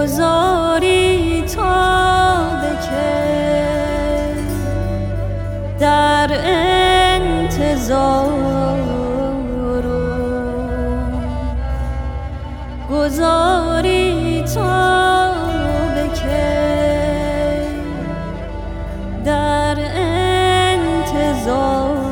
گذاری تا به کی در انتظارم، گذاری تا به کی در انتظارم.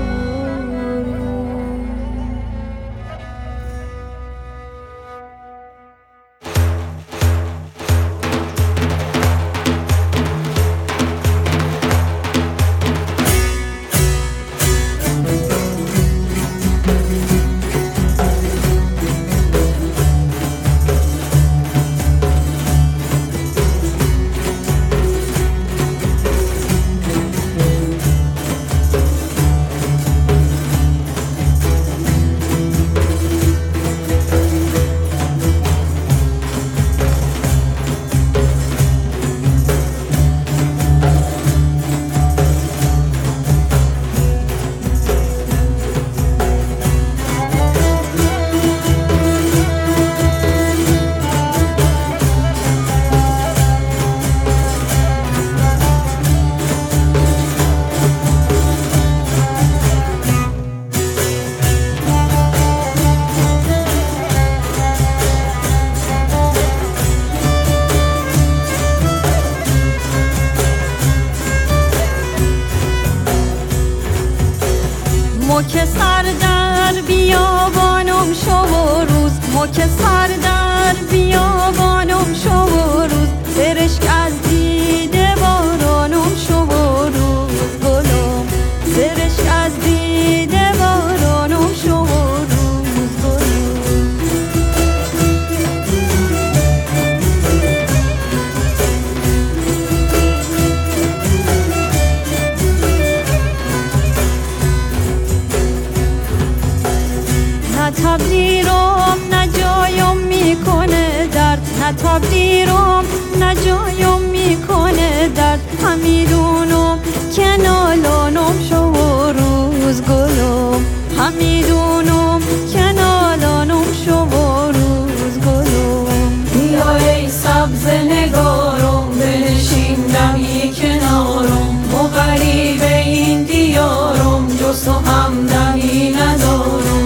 که سر در بیابانم شو و روز، ما که سر در بیابانم شو و روز، سرشک از دیده بارانم شو و روز گلم، سرشک از دیده بارانم شو و روز گلم. نه تبلیرم نه جایم میکنه درد، نه تبلیرم نه جایم میکنه درد، همیدونم که نالانم شو و روز گلم، همیدونم که نالانم شو و روز گلم. بیا ای سبز نگارم بنشین دمی کنارم، ما غریب این دیارم جز تو همدمی ندارم.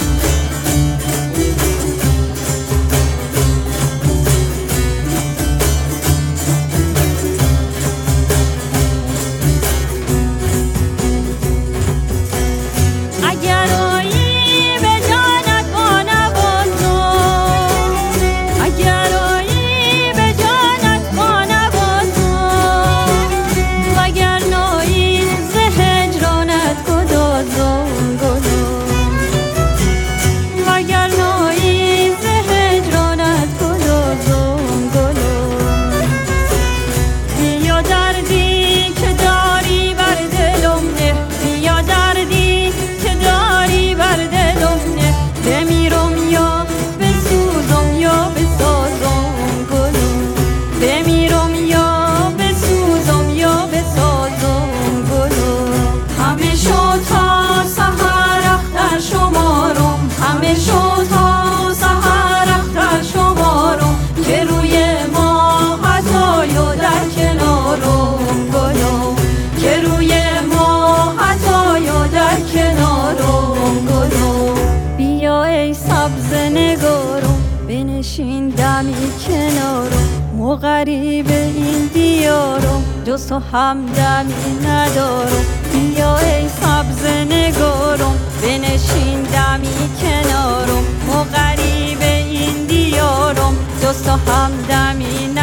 بنشین دمی کنارم، ما غریب این دیارم جز تو همدمی ندارم. بیا ای سبز نگارم بنشین دمی کنارم، ما غریب این دیارم جز تو همدمی ندارم.